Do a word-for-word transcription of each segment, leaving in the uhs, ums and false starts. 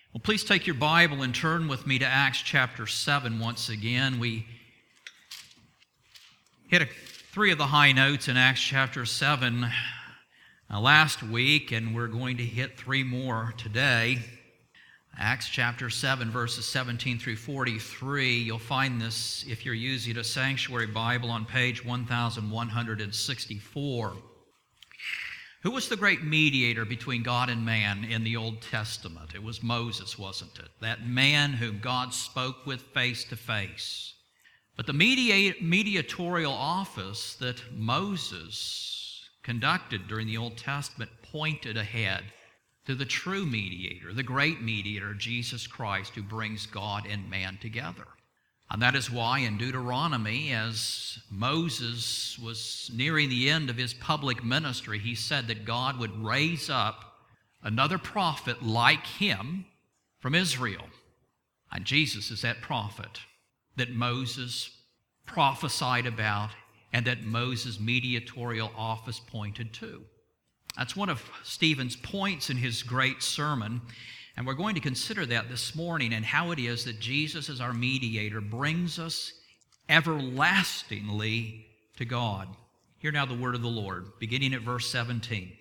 Well, please take your Bible and turn with me to Acts chapter seven once again. We hit a, three of the high notes in Acts chapter seven uh, last week, and we're going to hit three more today. Acts chapter seven, verses seventeen through forty-three. You'll find this if you're using a Sanctuary Bible on page one thousand one hundred sixty-four. Who was the great mediator between God and man in the Old Testament? It was Moses, wasn't it? That man whom God spoke with face to face. But the mediate, mediatorial office that Moses conducted during the Old Testament pointed ahead to the true mediator, the great mediator, Jesus Christ, who brings God and man together. And that is why in Deuteronomy, as Moses was nearing the end of his public ministry, he said that God would raise up another prophet like him from Israel. And Jesus is that prophet that Moses prophesied about and that Moses' mediatorial office pointed to. That's one of Stephen's points in his great sermon. And we're going to consider that this morning and how it is that Jesus, as our mediator, brings us everlastingly to God. Hear now the word of the Lord, beginning at verse seventeen.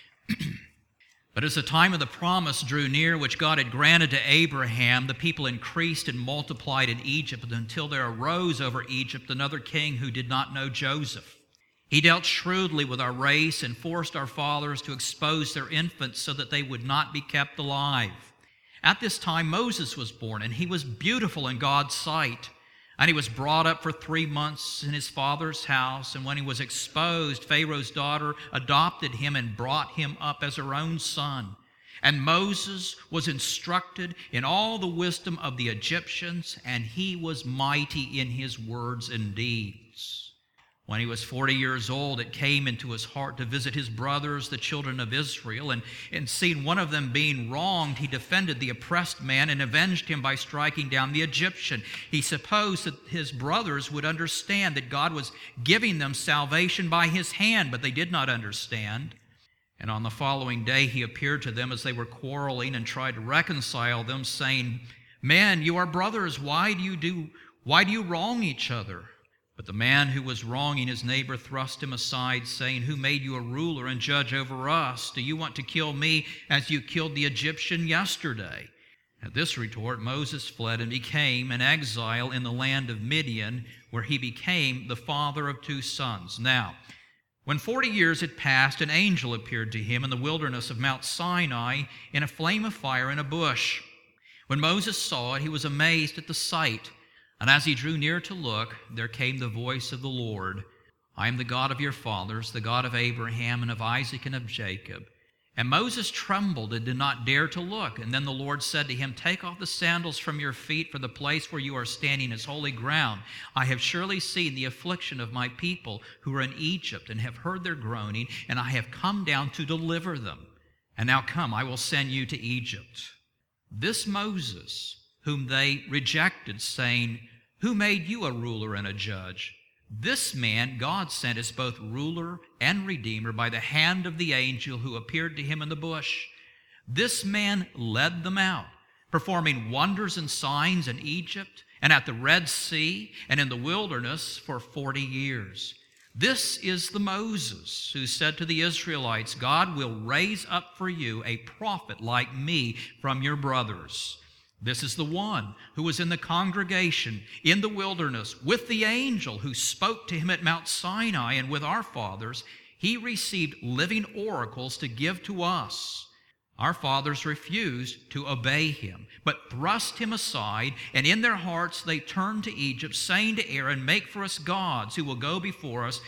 But as the time of the promise drew near, which God had granted to Abraham, the people increased and multiplied in Egypt until there arose over Egypt another king who did not know Joseph. He dealt shrewdly with our race and forced our fathers to expose their infants so that they would not be kept alive. At this time Moses was born, and he was beautiful in God's sight. And he was brought up for three months in his father's house. And when he was exposed, Pharaoh's daughter adopted him and brought him up as her own son. And Moses was instructed in all the wisdom of the Egyptians, and he was mighty in his words and deeds. When he was forty years old, it came into his heart to visit his brothers, the children of Israel, and, and seeing one of them being wronged, he defended the oppressed man and avenged him by striking down the Egyptian. He supposed that his brothers would understand that God was giving them salvation by his hand, but they did not understand. And on the following day he appeared to them as they were quarreling and tried to reconcile them, saying, "Men, you are brothers. Why do you do, why do you wrong each other?" But the man who was wronging his neighbor thrust him aside, saying, "Who made you a ruler and judge over us? Do you want to kill me as you killed the Egyptian yesterday?" At this retort, Moses fled and became an exile in the land of Midian, where he became the father of two sons. Now, when forty years had passed, an angel appeared to him in the wilderness of Mount Sinai in a flame of fire in a bush. When Moses saw it, he was amazed at the sight. And as he drew near to look, there came the voice of the Lord, "I am the God of your fathers, the God of Abraham and of Isaac and of Jacob." And Moses trembled and did not dare to look. And then the Lord said to him, "Take off the sandals from your feet, for the place where you are standing is holy ground. I have surely seen the affliction of my people who are in Egypt and have heard their groaning, and I have come down to deliver them. And now come, I will send you to Egypt." This Moses, whom they rejected, saying, "Who made you a ruler and a judge?" This man God sent as both ruler and redeemer by the hand of the angel who appeared to him in the bush. This man led them out, performing wonders and signs in Egypt and at the Red Sea and in the wilderness for forty years. This is the Moses who said to the Israelites, "God will raise up for you a prophet like me from your brothers." This is the one who was in the congregation in the wilderness with the angel who spoke to him at Mount Sinai, and with our fathers he received living oracles to give to us. Our fathers refused to obey him, but thrust him aside, and in their hearts they turned to Egypt, saying to Aaron, "Make for us gods who will go before us.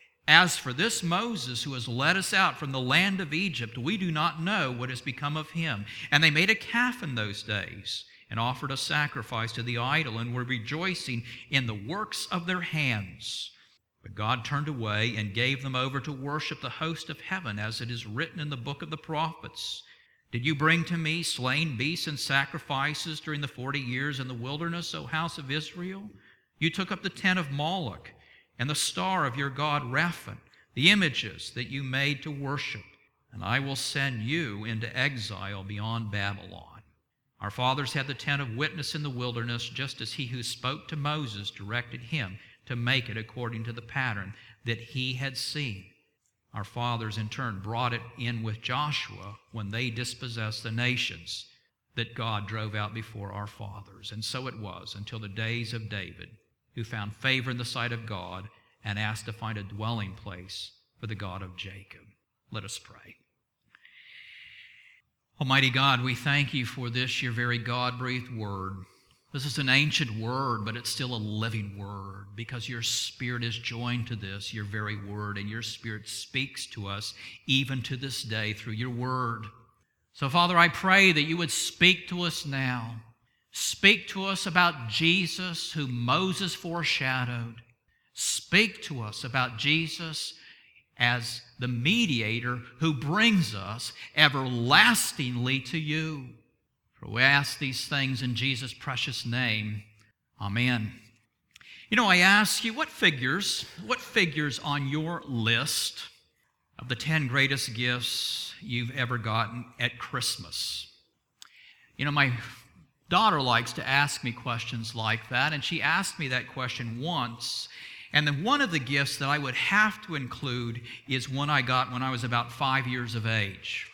As for this Moses who has led us out from the land of Egypt, we do not know what has become of him." And they made a calf in those days and offered a sacrifice to the idol and were rejoicing in the works of their hands. But God turned away and gave them over to worship the host of heaven, as it is written in the book of the prophets. "Did you bring to me slain beasts and sacrifices during the forty years in the wilderness, O house of Israel? You took up the tent of Moloch and the star of your god Rephan, the images that you made to worship, and I will send you into exile beyond Babylon." Our fathers had the tent of witness in the wilderness, just as he who spoke to Moses directed him to make it according to the pattern that he had seen. Our fathers, in turn, brought it in with Joshua when they dispossessed the nations that God drove out before our fathers. And so it was until the days of David, who found favor in the sight of God and asked to find a dwelling place for the God of Jacob. Let us pray. Almighty God, we thank you for this, your very God-breathed word. This is an ancient word, but it's still a living word because your Spirit is joined to this, your very word, and your Spirit speaks to us even to this day through your word. So, Father, I pray that you would speak to us now. Speak to us about Jesus, whom Moses foreshadowed. Speak to us about Jesus as the mediator who brings us everlastingly to you. For we ask these things in Jesus' precious name. Amen. You know, I ask you, what figures, what figures on your list of the ten greatest gifts you've ever gotten at Christmas? You know, my daughter likes to ask me questions like that, and she asked me that question once. And then one of the gifts that I would have to include is one I got when I was about five years of age.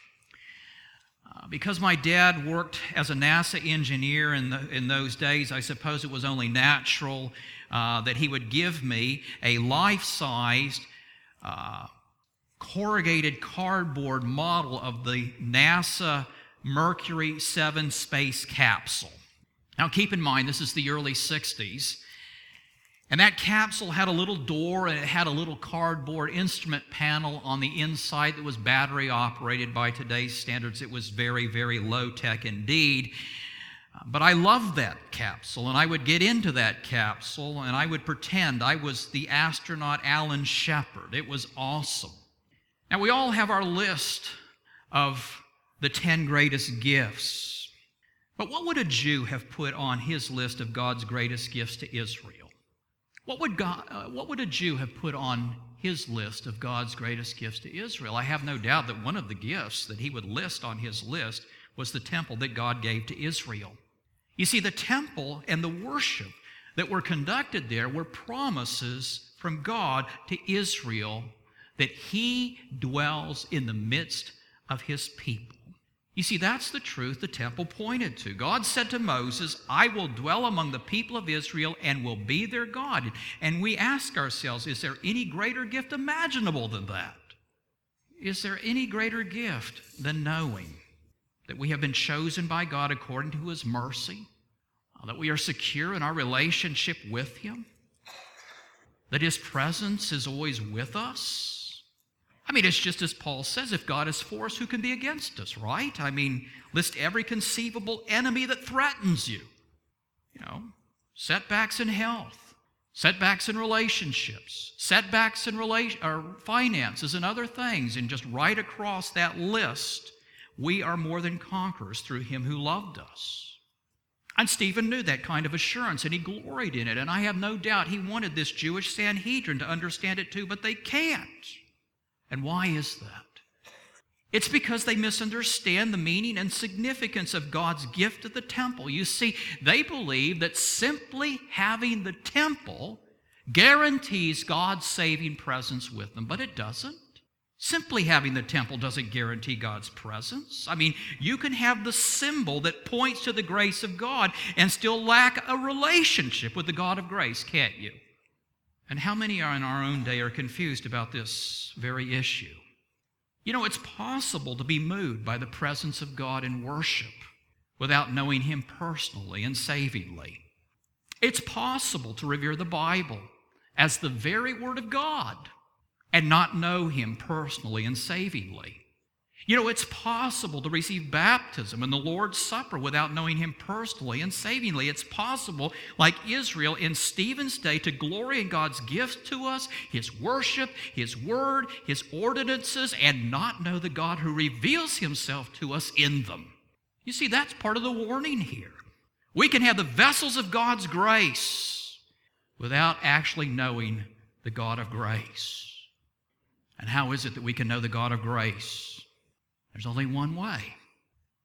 Uh, because my dad worked as a NASA engineer in, the, in those days, I suppose it was only natural uh, that he would give me a life-sized uh, corrugated cardboard model of the NASA Mercury seven space capsule. Now keep in mind, this is the early sixties. And that capsule had a little door and it had a little cardboard instrument panel on the inside that was battery operated. By today's standards. It was very, very low tech indeed. But I loved that capsule, and I would get into that capsule and I would pretend I was the astronaut Alan Shepard. It was awesome. Now we all have our list of the ten greatest gifts. But what would a Jew have put on his list of God's greatest gifts to Israel? What would, God, uh, what would a Jew have put on his list of God's greatest gifts to Israel? I have no doubt that one of the gifts that he would list on his list was the temple that God gave to Israel. You see, the temple and the worship that were conducted there were promises from God to Israel that he dwells in the midst of his people. You see, that's the truth the temple pointed to. God said to Moses, I will dwell among the people of Israel and will be their God. And we ask ourselves, is there any greater gift imaginable than that? Is there any greater gift than knowing that we have been chosen by God according to his mercy, that we are secure in our relationship with him, that his presence is always with us? I mean, it's just as Paul says, if God is for us, who can be against us, right? I mean, list every conceivable enemy that threatens you. You know, setbacks in health, setbacks in relationships, setbacks in relation, or finances and other things. And just right across that list, we are more than conquerors through him who loved us. And Stephen knew that kind of assurance, and he gloried in it. And I have no doubt he wanted this Jewish Sanhedrin to understand it too, but they can't. And why is that? It's because they misunderstand the meaning and significance of God's gift of the temple. You see, they believe that simply having the temple guarantees God's saving presence with them, but it doesn't. Simply having the temple doesn't guarantee God's presence. I mean, you can have the symbol that points to the grace of God and still lack a relationship with the God of grace, can't you? And how many are in our own day are confused about this very issue? You know, it's possible to be moved by the presence of God in worship without knowing him personally and savingly. It's possible to revere the Bible as the very Word of God and not know him personally and savingly. You know, it's possible to receive baptism and the Lord's Supper without knowing him personally and savingly. It's possible, like Israel in Stephen's day, to glory in God's gifts to us, his worship, his word, his ordinances, and not know the God who reveals himself to us in them. You see, that's part of the warning here. We can have the vessels of God's grace without actually knowing the God of grace. And how is it that we can know the God of grace? There's only one way.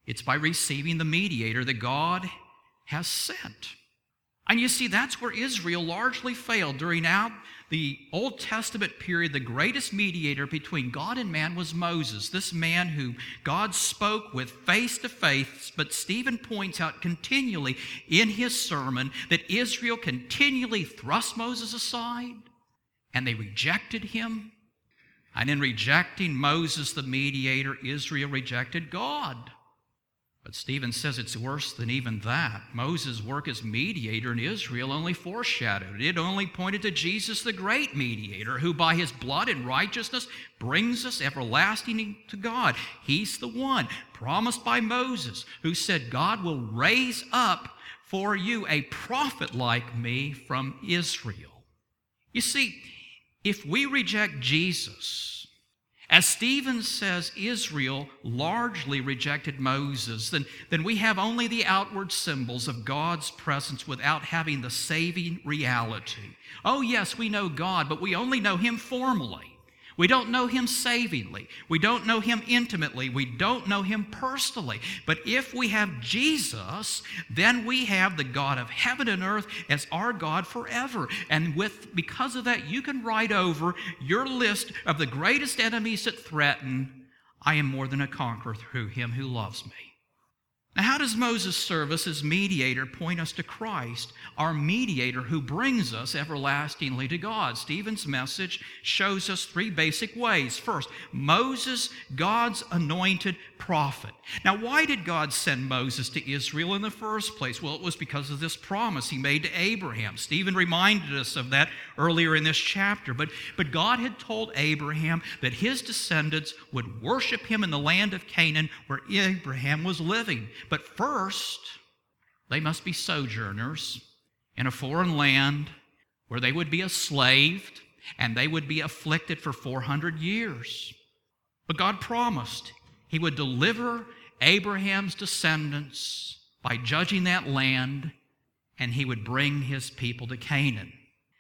It's by receiving the mediator that God has sent. And you see, that's where Israel largely failed. During out the Old Testament period, the greatest mediator between God and man was Moses, this man who God spoke with face to face. But Stephen points out continually in his sermon that Israel continually thrust Moses aside, and they rejected him. And in rejecting Moses, the mediator, Israel rejected God. But Stephen says it's worse than even that. Moses' work as mediator in Israel only foreshadowed. It only pointed to Jesus, the great mediator, who by his blood and righteousness brings us everlasting to God. He's the one promised by Moses, who said, God will raise up for you a prophet like me from Israel. You see, if we reject Jesus, as Stephen says, Israel largely rejected Moses, then, then we have only the outward symbols of God's presence without having the saving reality. Oh yes, we know God, but we only know Him formally. We don't know Him savingly. We don't know Him intimately. We don't know Him personally. But if we have Jesus, then we have the God of heaven and earth as our God forever. And with because of that, you can write over your list of the greatest enemies that threaten, I am more than a conqueror through Him who loves me. Now, how does Moses' service as mediator point us to Christ, our mediator who brings us everlastingly to God? Stephen's message shows us three basic ways. First, Moses, God's anointed prophet. Now, why did God send Moses to Israel in the first place? Well, it was because of this promise He made to Abraham. Stephen reminded us of that earlier in this chapter. But, but God had told Abraham that his descendants would worship Him in the land of Canaan where Abraham was living. But first, they must be sojourners in a foreign land where they would be enslaved and they would be afflicted for four hundred years. But God promised He would deliver Abraham's descendants by judging that land, and He would bring His people to Canaan.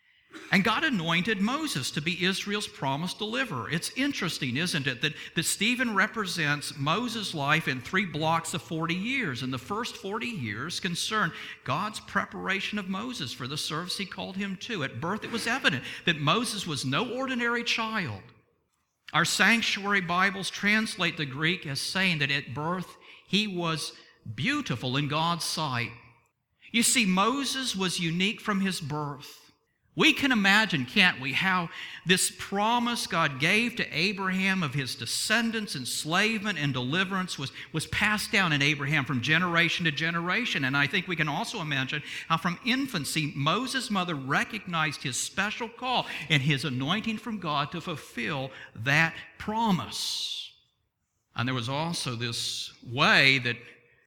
And God anointed Moses to be Israel's promised deliverer. It's interesting, isn't it, that, that Stephen represents Moses' life in three blocks of forty years. And the first forty years concern God's preparation of Moses for the service He called him to. At birth, it was evident that Moses was no ordinary child. Our sanctuary Bibles translate the Greek as saying that at birth he was beautiful in God's sight. You see, Moses was unique from his birth. We can imagine, can't we, how this promise God gave to Abraham of his descendants, enslavement and deliverance was, was passed down in Abraham from generation to generation. And I think we can also imagine how from infancy Moses' mother recognized his special call and his anointing from God to fulfill that promise. And there was also this way that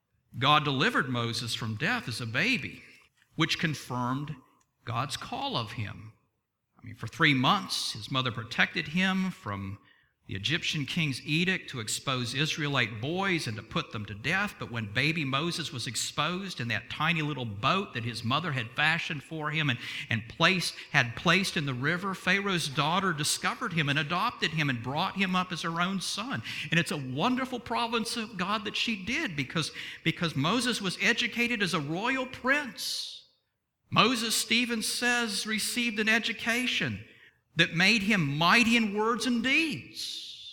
God delivered Moses from death as a baby, which confirmed God's call of him. I mean, for three months, his mother protected him from the Egyptian king's edict to expose Israelite boys and to put them to death. But when baby Moses was exposed in that tiny little boat that his mother had fashioned for him and, and placed, had placed in the river, Pharaoh's daughter discovered him and adopted him and brought him up as her own son. And it's a wonderful providence of God that she did, because, because Moses was educated as a royal prince. Moses, Stephen says, received an education that made him mighty in words and deeds.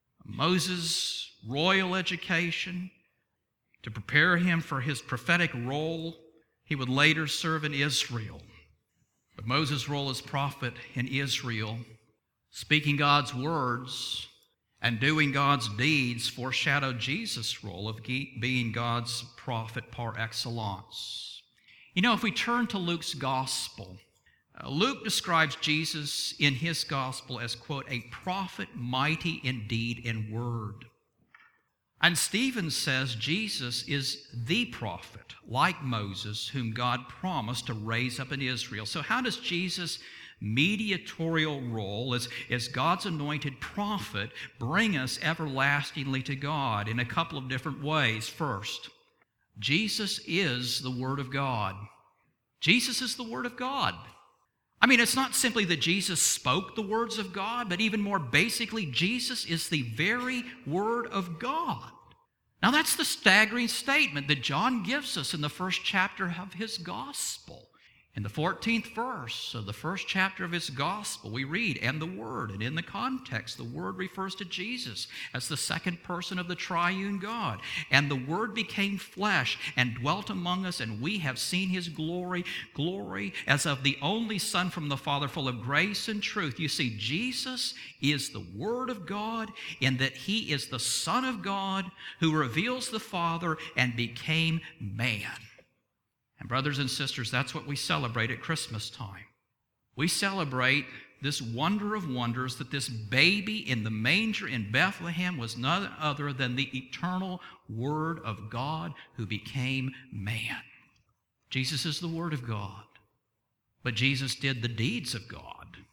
Moses' royal education to prepare him for his prophetic role he would later serve in Israel. But Moses' role as prophet in Israel, speaking God's words and doing God's deeds, foreshadowed Jesus' role of being God's prophet par excellence. You know, if we turn to Luke's gospel, uh, Luke describes Jesus in his gospel as, quote, a prophet mighty in deed and word. And Stephen says Jesus is the prophet, like Moses, whom God promised to raise up in Israel. So how does Jesus' mediatorial role as, as God's anointed prophet bring us everlastingly to God? In a couple of different ways. First, Jesus is the Word of God. Jesus is the Word of God. I mean, it's not simply that Jesus spoke the words of God, but even more basically, Jesus is the very Word of God. Now that's the staggering statement that John gives us in the first chapter of his gospel. In the fourteenth verse of the first chapter of his gospel, we read, "And the Word," and in the context, the Word refers to Jesus as the second person of the triune God. "And the Word became flesh and dwelt among us, and we have seen his glory, glory as of the only Son from the Father, full of grace and truth." You see, Jesus is the Word of God in that he is the Son of God who reveals the Father and became man. And brothers and sisters, that's what we celebrate at Christmas time. We celebrate this wonder of wonders that this baby in the manger in Bethlehem was none other than the eternal Word of God who became man. Jesus is the Word of God, but Jesus did the deeds of God.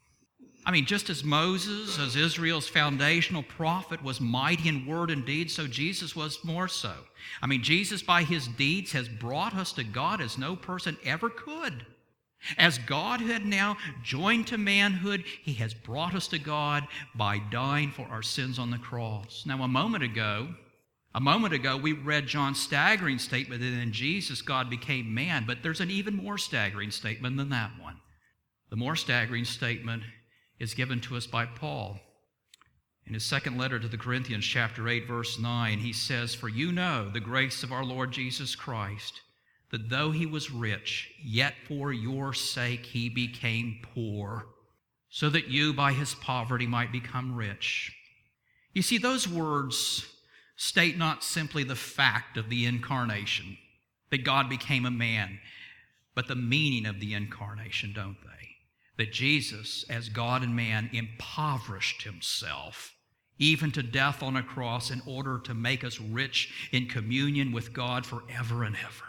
I mean, just as Moses, as Israel's foundational prophet, was mighty in word and deed, so Jesus was more so. I mean, Jesus by his deeds has brought us to God as no person ever could. As God who had now joined to manhood, he has brought us to God by dying for our sins on the cross. Now, a moment ago, a moment ago, we read John's staggering statement that in Jesus, God became man, but there's an even more staggering statement than that one. The more staggering statement is given to us by Paul. In his second letter to the Corinthians, chapter eight, verse nine, he says, "For you know the grace of our Lord Jesus Christ, that though he was rich, yet for your sake he became poor, so that you by his poverty might become rich." You see, those words state not simply the fact of the incarnation, that God became a man, but the meaning of the incarnation, don't they? That Jesus, as God and man, impoverished himself, even to death on a cross, in order to make us rich in communion with God forever and ever.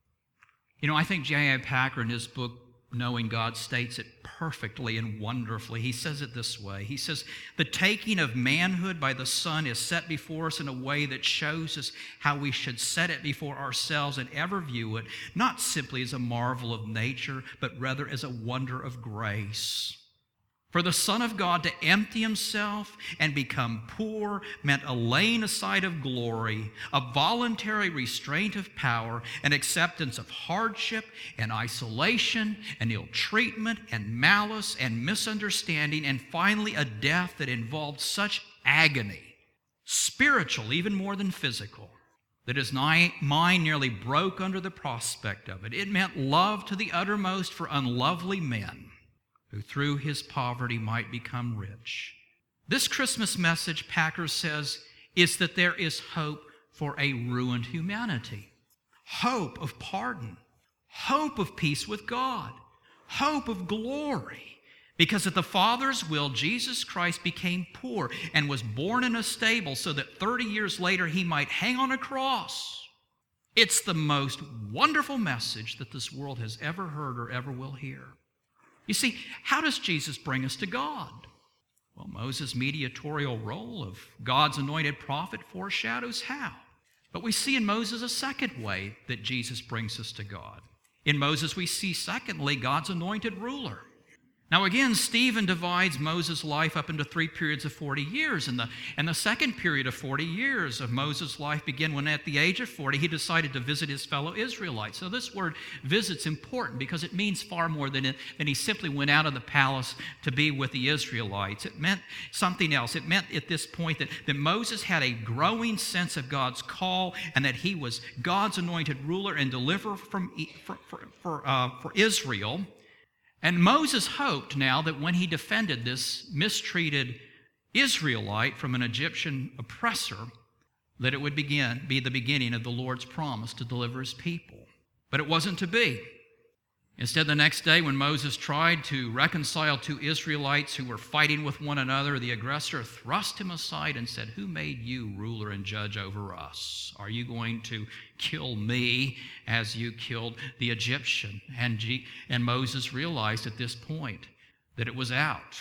You know, I think J I Packer in his book, Knowing God, states it perfectly and wonderfully. He says it this way. He says, "The taking of manhood by the Son is set before us in a way that shows us how we should set it before ourselves and ever view it, not simply as a marvel of nature, but rather as a wonder of grace. For the Son of God to empty himself and become poor meant a laying aside of glory, a voluntary restraint of power, an acceptance of hardship and isolation and ill treatment and malice and misunderstanding, and finally a death that involved such agony, spiritual even more than physical, that his mind nearly broke under the prospect of it. It meant love to the uttermost for unlovely men, who through his poverty might become rich." This Christmas message, Packer says, is that there is hope for a ruined humanity. Hope of pardon. Hope of peace with God. Hope of glory. Because at the Father's will, Jesus Christ became poor and was born in a stable so that thirty years later he might hang on a cross. It's the most wonderful message that this world has ever heard or ever will hear. You see, how does Jesus bring us to God? Well, Moses' mediatorial role of God's anointed prophet foreshadows how. But we see in Moses a second way that Jesus brings us to God. In Moses, we see, secondly, God's anointed ruler. Now again, Stephen divides Moses' life up into three periods of forty years. And the, and the second period of forty years of Moses' life began when at the age of forty, he decided to visit his fellow Israelites. So this word visit's important because it means far more than, it, than he simply went out of the palace to be with the Israelites. It meant something else. It meant at this point that, that Moses had a growing sense of God's call and that he was God's anointed ruler and deliverer from, for, for, for, uh, for Israel. And Moses hoped now that when he defended this mistreated Israelite from an Egyptian oppressor, that it would begin, be the beginning of the Lord's promise to deliver his people. But it wasn't to be. Instead, the next day when Moses tried to reconcile two Israelites who were fighting with one another, the aggressor thrust him aside and said, "Who made you ruler and judge over us? Are you going to kill me as you killed the Egyptian?" And, G- and Moses realized at this point that it was out.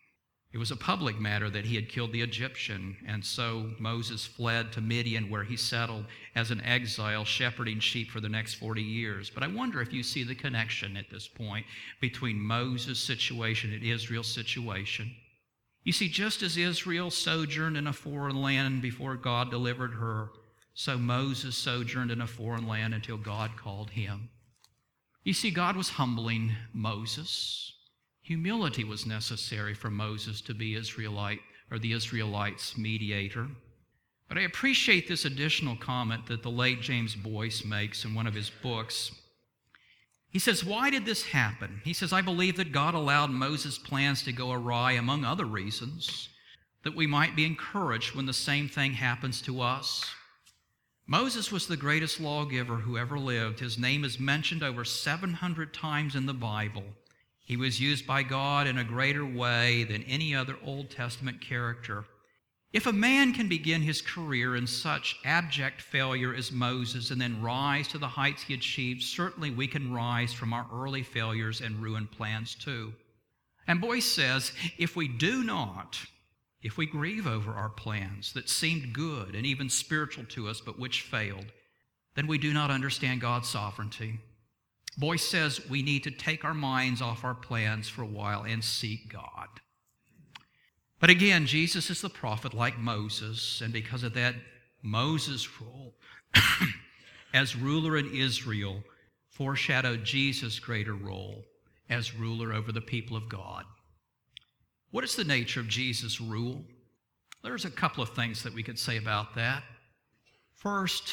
It was a public matter that he had killed the Egyptian, and so Moses fled to Midian, where he settled as an exile, shepherding sheep for the next forty years. But I wonder if you see the connection at this point between Moses' situation and Israel's situation. You see, just as Israel sojourned in a foreign land before God delivered her, So Moses sojourned in a foreign land until God called him. You see, God was humbling Moses. Humility was necessary for Moses to be Israelite, or the Israelites' mediator. But I appreciate this additional comment that the late James Boyce makes in one of his books. He says, why did this happen? He says, I believe that God allowed Moses' plans to go awry, among other reasons, that we might be encouraged when the same thing happens to us. Moses was the greatest lawgiver who ever lived. His name is mentioned over seven hundred times in the Bible. He was used by God in a greater way than any other Old Testament character. If a man can begin his career in such abject failure as Moses and then rise to the heights he achieved, certainly we can rise from our early failures and ruined plans too. And Boyce says, if we do not, if we grieve over our plans that seemed good and even spiritual to us but which failed, then we do not understand God's sovereignty. Boyce says we need to take our minds off our plans for a while and seek God. But again, Jesus is the prophet like Moses, and because of that, Moses' role as ruler in Israel foreshadowed Jesus' greater role as ruler over the people of God. What is the nature of Jesus' rule? There's a couple of things that we could say about that. First,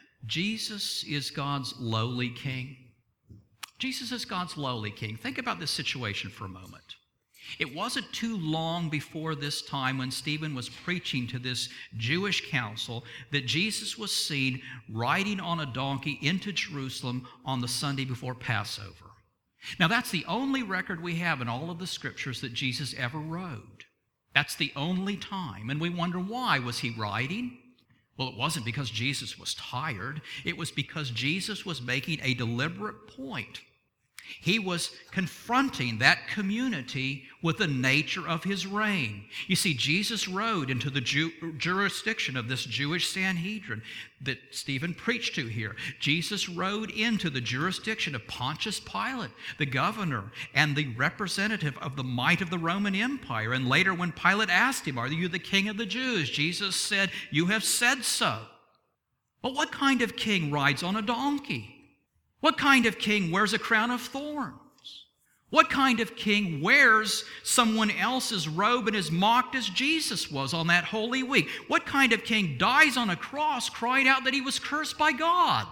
Jesus is God's lowly king. Jesus is God's lowly king. Think about this situation for a moment. It wasn't too long before this time when Stephen was preaching to this Jewish council that Jesus was seen riding on a donkey into Jerusalem on the Sunday before Passover. Now, that's the only record we have in all of the scriptures that Jesus ever rode. That's the only time. And we wonder, why was he riding? Well, it wasn't because Jesus was tired. It was because Jesus was making a deliberate point. He was confronting that community with the nature of his reign. You see, Jesus rode into the Jew, jurisdiction of this Jewish Sanhedrin that Stephen preached to here. Jesus rode into the jurisdiction of Pontius Pilate, the governor and the representative of the might of the Roman Empire. And later when Pilate asked him, "Are you the king of the Jews?" Jesus said, "You have said so." But what kind of king rides on a donkey? What kind of king wears a crown of thorns? What kind of king wears someone else's robe and is mocked as Jesus was on that Holy Week? What kind of king dies on a cross crying out that he was cursed by God?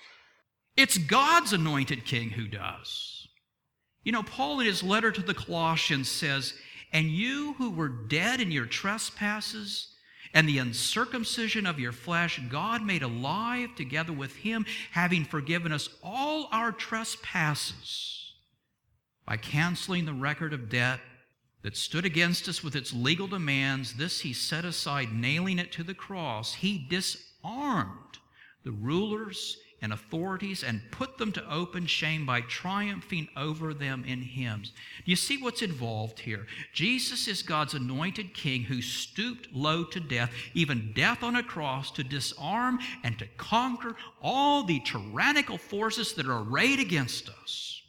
It's God's anointed king who does. You know, Paul in his letter to the Colossians says, "And you who were dead in your trespasses and the uncircumcision of your flesh, God made alive together with him, having forgiven us all our trespasses by canceling the record of debt that stood against us with its legal demands. This he set aside, nailing it to the cross. He disarmed the rulers and authorities and put them to open shame by triumphing over them in him." You see what's involved here? Jesus is God's anointed king who stooped low to death, even death on a cross, to disarm and to conquer all the tyrannical forces that are arrayed against us.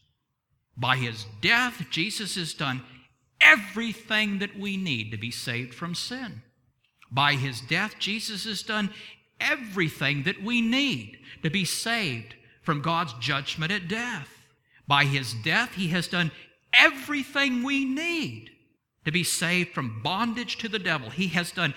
By his death, Jesus has done everything that we need to be saved from sin. By his death, Jesus has done everything that we need to be saved from God's judgment at death. By his death, he has done everything we need to be saved from bondage to the devil. He has done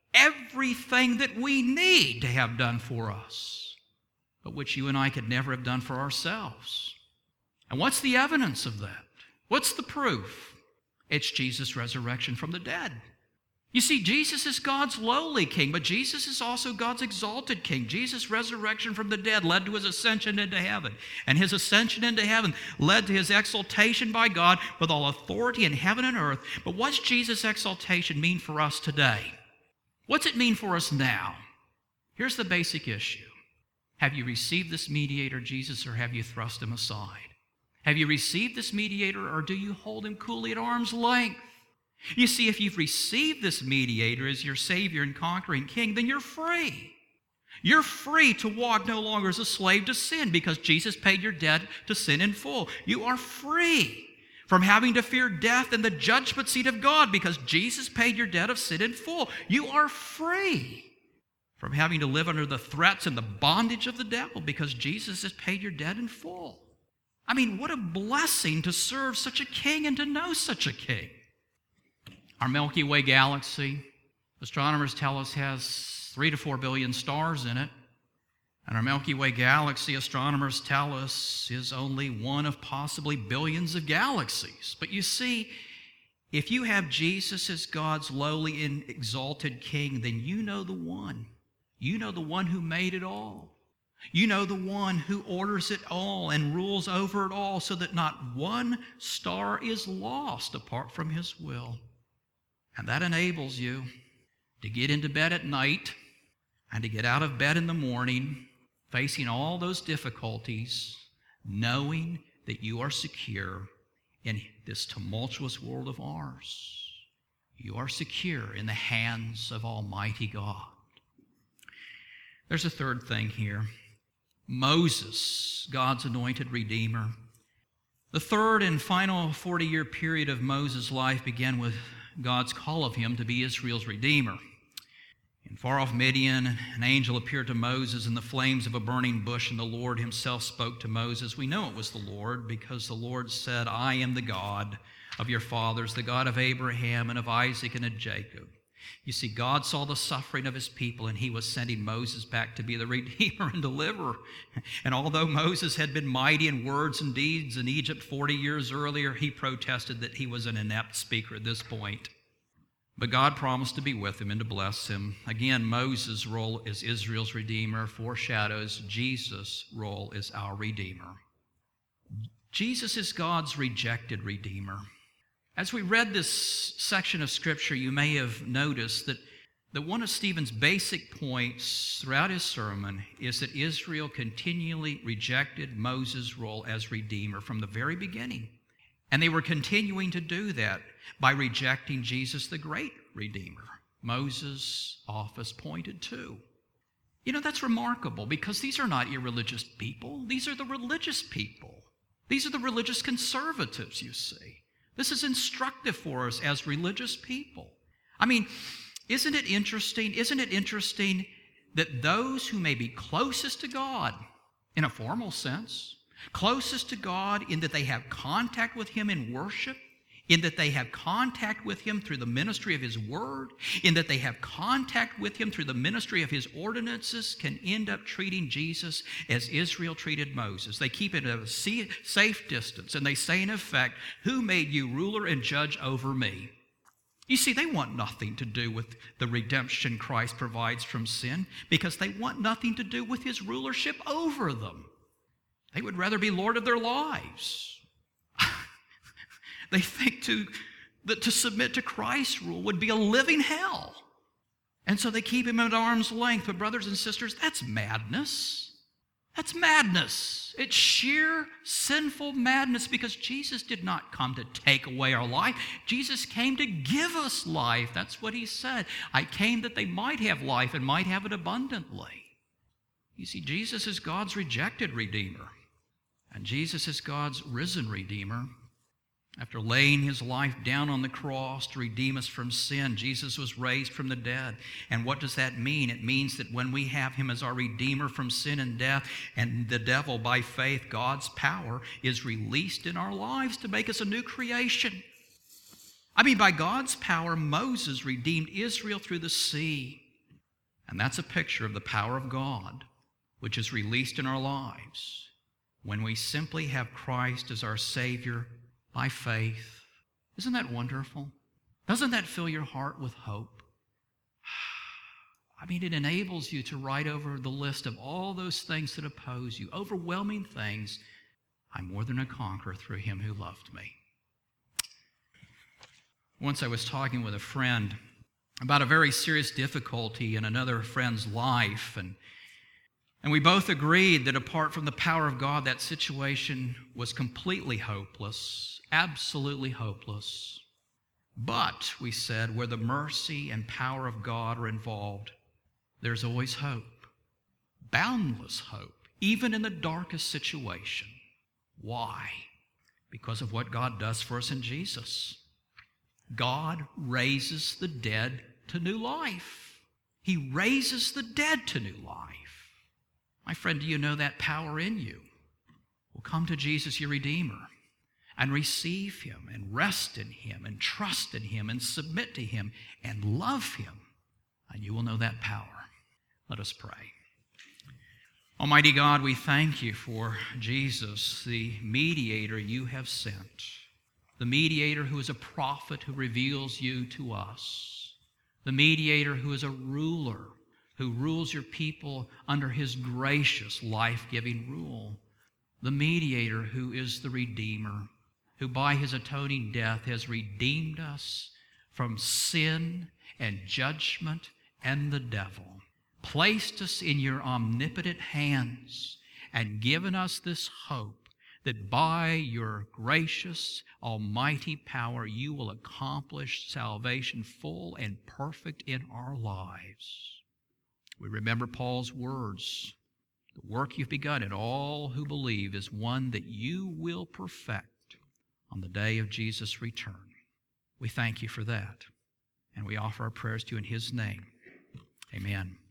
everything that we need to have done for us, but which you and I could never have done for ourselves. And what's the evidence of that? What's the proof? It's Jesus' resurrection from the dead. You see, Jesus is God's lowly king, but Jesus is also God's exalted king. Jesus' resurrection from the dead led to his ascension into heaven. And his ascension into heaven led to his exaltation by God with all authority in heaven and earth. But what's Jesus' exaltation mean for us today? What's it mean for us now? Here's the basic issue. Have you received this mediator, Jesus, or have you thrust him aside? Have you received this mediator, or do you hold him coolly at arm's length? You see, if you've received this mediator as your Savior and conquering King, then you're free. You're free to walk no longer as a slave to sin because Jesus paid your debt to sin in full. You are free from having to fear death and the judgment seat of God because Jesus paid your debt of sin in full. You are free from having to live under the threats and the bondage of the devil because Jesus has paid your debt in full. I mean, what a blessing to serve such a king and to know such a king. Our Milky Way galaxy, astronomers tell us, has three to four billion stars in it. And our Milky Way galaxy, astronomers tell us, is only one of possibly billions of galaxies. But you see, if you have Jesus as God's lowly and exalted king, then you know the one. You know the one who made it all. You know the one who orders it all and rules over it all so that not one star is lost apart from his will. And that enables you to get into bed at night and to get out of bed in the morning, facing all those difficulties, knowing that you are secure in this tumultuous world of ours. You are secure in the hands of Almighty God. There's a third thing here. Moses, God's anointed Redeemer. The third and final forty-year period of Moses' life began with God's call of him to be Israel's Redeemer. In far-off Midian, an angel appeared to Moses in the flames of a burning bush, and the Lord himself spoke to Moses. We know it was the Lord because the Lord said, I am the God of your fathers, the God of Abraham and of Isaac and of Jacob. You see, God saw the suffering of his people, and he was sending Moses back to be the Redeemer and deliverer. And although Moses had been mighty in words and deeds in Egypt forty years earlier, he protested that he was an inept speaker at this point. But God promised to be with him and to bless him. Again, Moses' role as Israel's Redeemer foreshadows Jesus' role as our Redeemer. Jesus is God's rejected Redeemer. As we read this section of Scripture, you may have noticed that, that one of Stephen's basic points throughout his sermon is that Israel continually rejected Moses' role as Redeemer from the very beginning. And they were continuing to do that by rejecting Jesus, the great Redeemer. Moses' office pointed to. You know, that's remarkable because these are not irreligious people. These are the religious people. These are the religious conservatives, you see. This is instructive for us as religious people. I mean, isn't it interesting? Isn't it interesting that those who may be closest to God in a formal sense, closest to God in that they have contact with him in worship, in that they have contact with him through the ministry of his word, in that they have contact with him through the ministry of his ordinances, can end up treating Jesus as Israel treated Moses. They keep it at a safe distance, and they say in effect, who made you ruler and judge over me? You see, they want nothing to do with the redemption Christ provides from sin because they want nothing to do with his rulership over them. They would rather be Lord of their lives. They think to, that to submit to Christ's rule would be a living hell. And so they keep him at arm's length. But brothers and sisters, that's madness. That's madness. It's sheer sinful madness because Jesus did not come to take away our life. Jesus came to give us life. That's what he said. I came that they might have life and might have it abundantly. You see, Jesus is God's rejected Redeemer. And Jesus is God's risen Redeemer. After laying his life down on the cross to redeem us from sin, Jesus was raised from the dead. And what does that mean? It means that when we have him as our Redeemer from sin and death, and the devil, by faith, God's power, is released in our lives to make us a new creation. I mean, by God's power, Moses redeemed Israel through the sea. And that's a picture of the power of God, which is released in our lives when we simply have Christ as our Savior by faith. Isn't that wonderful? Doesn't that fill your heart with hope? I mean, it enables you to write over the list of all those things that oppose you, overwhelming things. I'm more than a conqueror through him who loved me. Once I was talking with a friend about a very serious difficulty in another friend's life, and And we both agreed that apart from the power of God, that situation was completely hopeless, absolutely hopeless. But, we said, where the mercy and power of God are involved, there's always hope, boundless hope, even in the darkest situation. Why? Because of what God does for us in Jesus. God raises the dead to new life. He raises the dead to new life. My friend, do you know that power in you? Well, come to Jesus, your Redeemer, and receive Him, and rest in Him, and trust in Him, and submit to Him, and love Him, and you will know that power. Let us pray. Almighty God, we thank you for Jesus, the mediator you have sent, the mediator who is a prophet who reveals you to us, the mediator who is a ruler who rules your people under His gracious, life-giving rule, the mediator who is the Redeemer, who by His atoning death has redeemed us from sin and judgment and the devil, placed us in your omnipotent hands, and given us this hope that by your gracious, almighty power you will accomplish salvation full and perfect in our lives. We remember Paul's words, the work you've begun in all who believe is one that you will perfect on the day of Jesus' return. We thank you for that, and we offer our prayers to you in His name. Amen.